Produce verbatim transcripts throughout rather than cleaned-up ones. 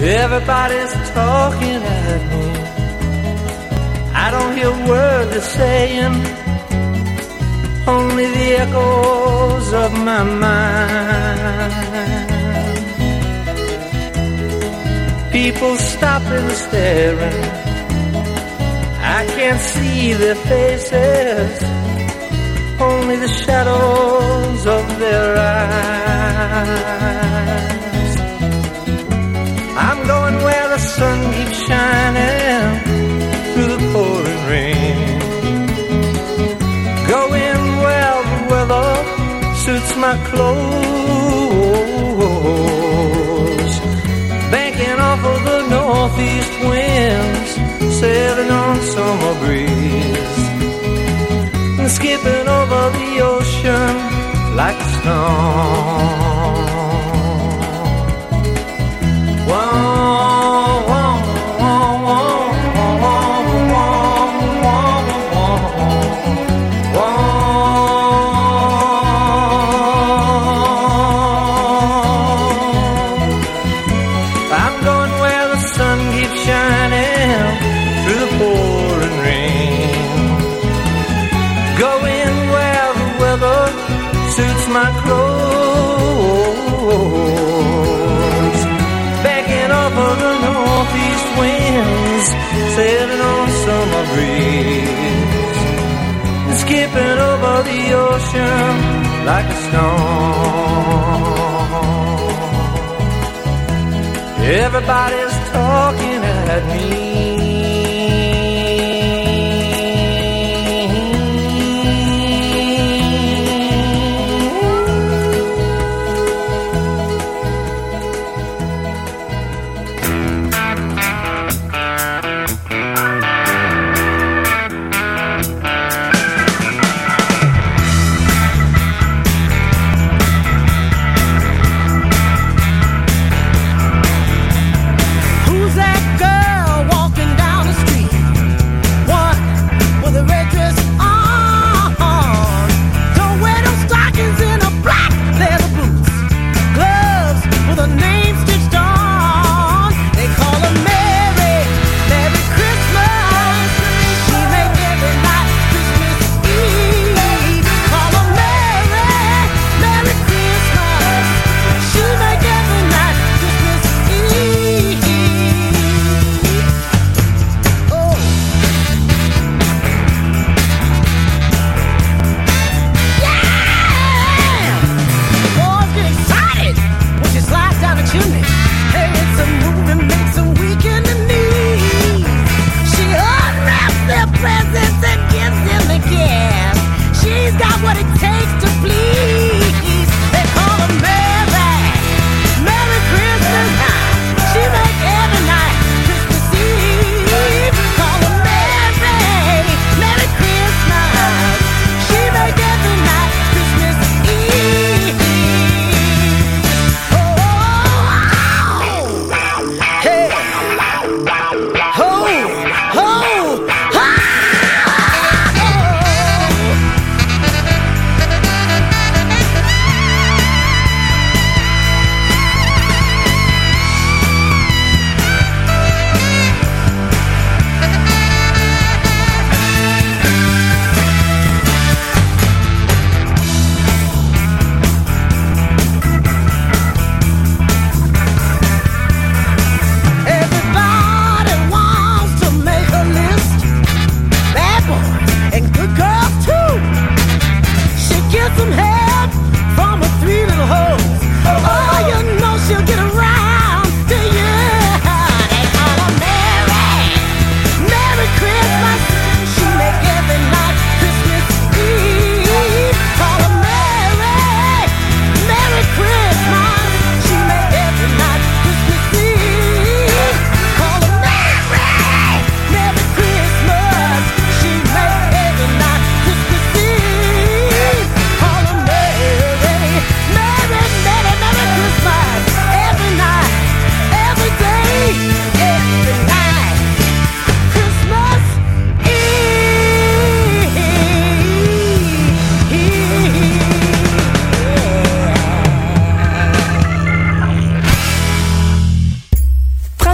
Everybody's talking at me. I don't hear a word they're saying, only the echoes of my mind. People stopping and staring, I can't see their faces, only the shadows of their eyes. I'm going where the sun keeps shining through the pouring rain, going where the weather suits my clothes, banking off of the northeast winds, sailing on summer breeze, and skipping over the ocean like a stone. Whoa, whoa, whoa, whoa, whoa, whoa, whoa, whoa. I'm going where the sun keeps shining through the pouring rain, going where the weather suits my clothes, backing off of the northeast winds, sailing on summer breeze, and skipping over the ocean like a stone. Everybody's talking at me. Who's that girl walking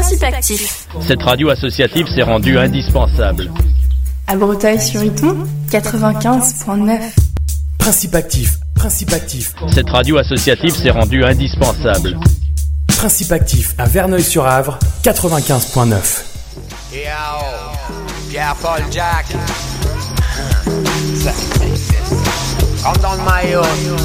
Principe Actif. Cette radio associative s'est rendue indispensable. À Breteuil-sur-Iton, quatre-vingt-quinze virgule neuf. Principe Actif, Principe Actif. Cette radio associative s'est rendue indispensable. Principe Actif à Verneuil-sur-Avre, quatre-vingt-quinze virgule neuf. Yo, Pierre-Paul Jack. Rentre dans le maillot.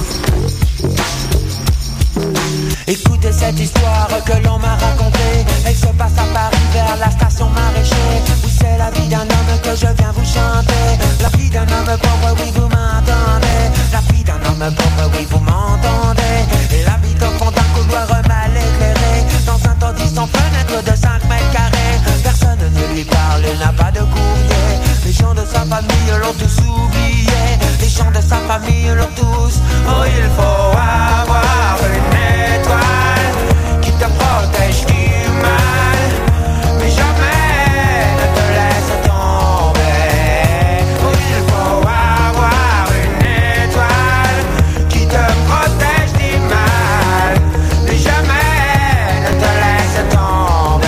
Écoutez cette histoire que l'on m'a racontée. Elle se passe à Paris vers la station Maraîcher, où c'est la vie d'un homme que je viens vous chanter. La vie d'un homme pauvre, oui vous m'entendez. La vie d'un homme pauvre, oui vous m'entendez. Il habite au fond d'un couloir mal éclairé, dans un taudis sans fenêtre de cinq mètres carrés. Personne ne lui parle, il n'a pas de courrier. Les gens de sa famille l'ont tous oublié. Les gens de sa famille l'ont tous. Oh, il faut avoir une étoile qui te protège du mal, mais jamais ne te laisse tomber. Oh, il faut avoir une étoile qui te protège du mal, mais jamais ne te laisse tomber.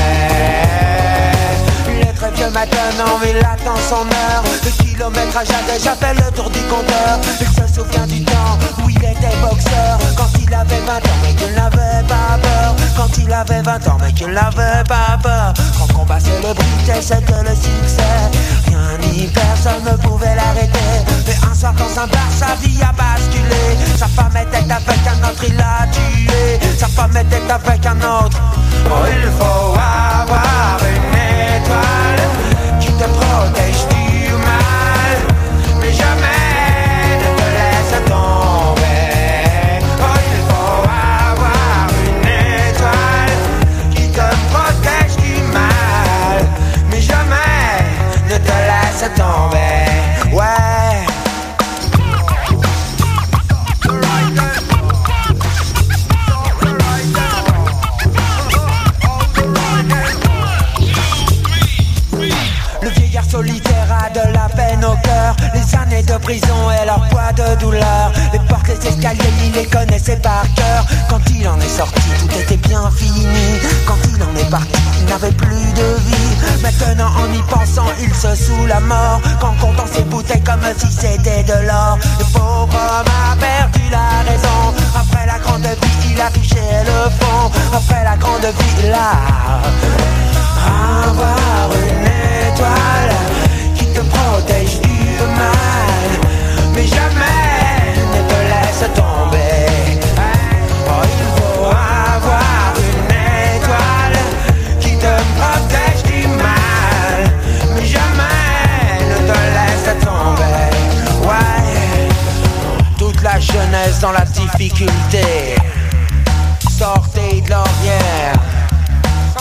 Il est très vieux maintenant, il attend son heure. Le kilométrage a déjà fait le tour du compteur. Il se souvient du temps où il était boxeur, quand il avait vingt ans mais qu'il n'avait pas peur. Quand il avait vingt ans mais qu'il n'avait pas peur. Quand combat célébrité c'était le succès, rien ni personne ne pouvait l'arrêter. Mais un soir dans un bar sa vie a basculé. Sa femme était avec un autre, il l'a tué. Sa femme était avec un autre. Oh, il faut avoir une étoile qui te protège du mal, mais jamais ne te laisse tomber. Oh, il faut avoir une étoile qui te protège du mal, mais jamais ne te laisse tomber. Ouais. Solitaire a de la peine au cœur, les années de prison et leur poids de douleur. Les portes, les escaliers, il les connaissait par cœur. Quand il en est sorti, tout était bien fini. Quand il en est parti, il n'avait plus de vie. Maintenant en y pensant, il se sous la mort, qu'en comptant ses bouteilles comme si c'était de l'or. Le pauvre homme a perdu la raison. Après la grande vie, il a touché le fond. Après la grande vie, il a avoir une étoile qui te protège du mal, mais jamais ne te laisse tomber. Oh, il faut avoir une étoile qui te protège du mal, mais jamais ne te laisse tomber. Ouais, toute la jeunesse dans la difficulté, sortez de l'ornière.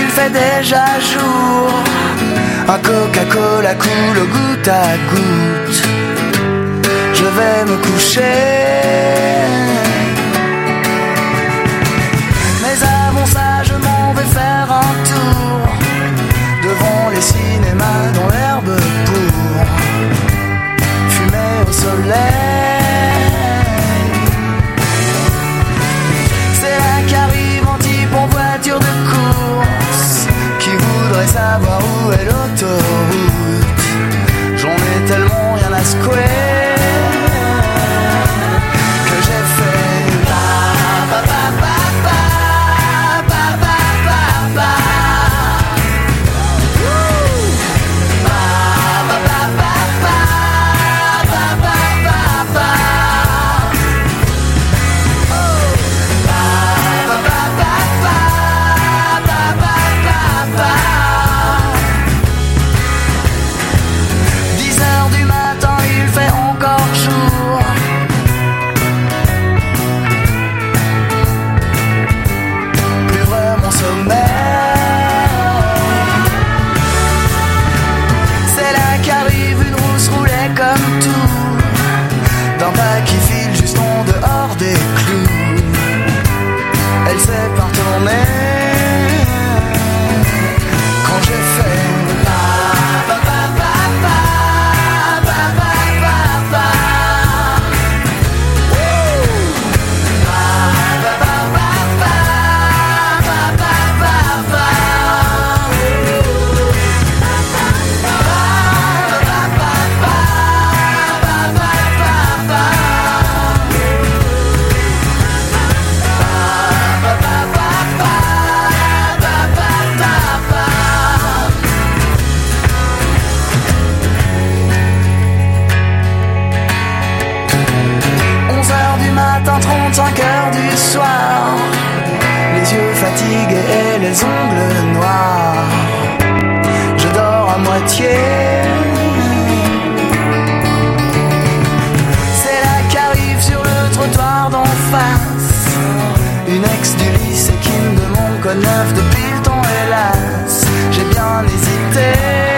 il fait déjà jour. Un Coca-Cola coule au goutte à goutte. Je vais me coucher. Mais avant ça je m'en vais faire un tour devant les cinémas dont l'herbe pour fumer au soleil. C'est là qu'arrive un type en voiture de course qui voudrait savoir où est l'autoroute. J'en ai tellement rien à secouer que j'ai fait pa pa pa pa pa pa pa pa pa. Qui file juste en dehors des clous. Elle s'est pas retournée quand j'ai fait pa pa pa pa pa pa pa pa pa. trente-cinq heures du soir, les yeux fatigués et les ongles noirs. Je dors à moitié. C'est là qu'arrive sur le trottoir d'en face une ex du lycée qui me demande quoi de neuf depuis le temps, hélas. J'ai bien hésité.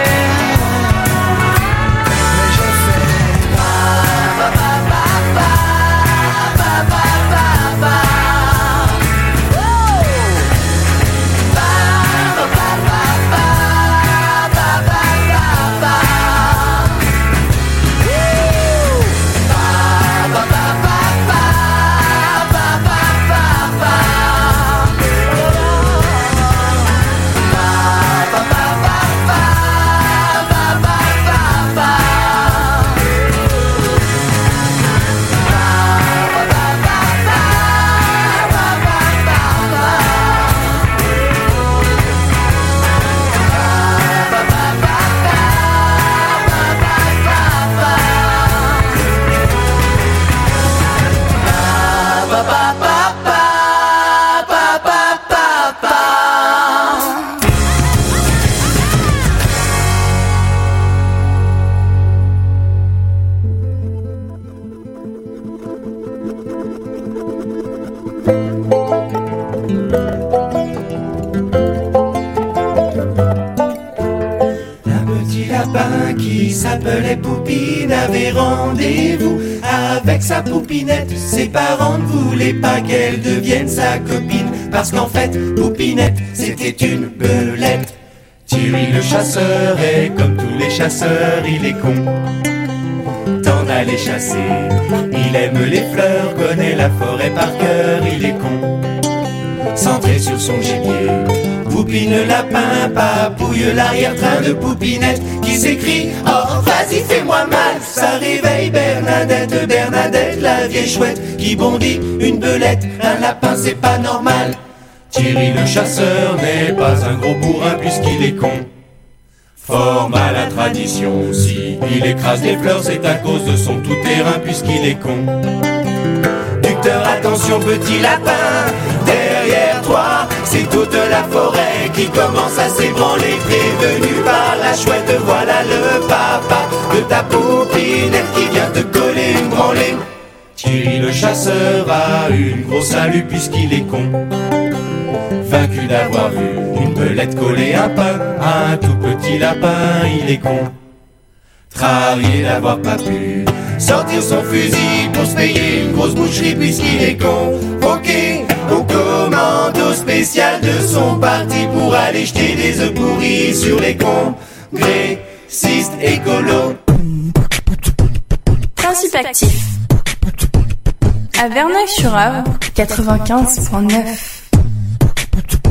S'appelait Poupine avait rendez-vous avec sa poupinette. Ses parents ne voulaient pas qu'elle devienne sa copine, parce qu'en fait, Poupinette, c'était une belette. Thierry le chasseur est comme tous les chasseurs, il est con. Tant d'aller chasser, il aime les fleurs, connaît la forêt par cœur, il est con. Centré sur son gibier, Poupine le lapin papouille l'arrière-train de Poupinette qui s'écrie « Oh, vas-y, fais-moi mal !» Ça réveille Bernadette, Bernadette, la vieille chouette qui bondit, une belette, un lapin, c'est pas normal. Thierry le chasseur n'est pas un gros bourrin puisqu'il est con. Fort mal à tradition, si il écrase des fleurs, c'est à cause de son tout-terrain puisqu'il est con. Ducteur, attention petit lapin, derrière toi, c'est toute la forêt qui commence à s'ébranler. Prévenu par la chouette, voilà le papa de ta poupinette qui vient te coller une branlée. Thierry le chasseur a une grosse salut puisqu'il est con. Vaincu d'avoir vu une belette collée un pain à un tout petit lapin. Il est con, contrarié d'avoir pas pu sortir son fusil pour se payer une grosse boucherie puisqu'il est convoqué au commando spécial de son parti pour aller jeter des œufs pourris sur les congressistes écolos. Principe actif. À Verneuil-sur-Avre, quatre-vingt-quinze virgule neuf.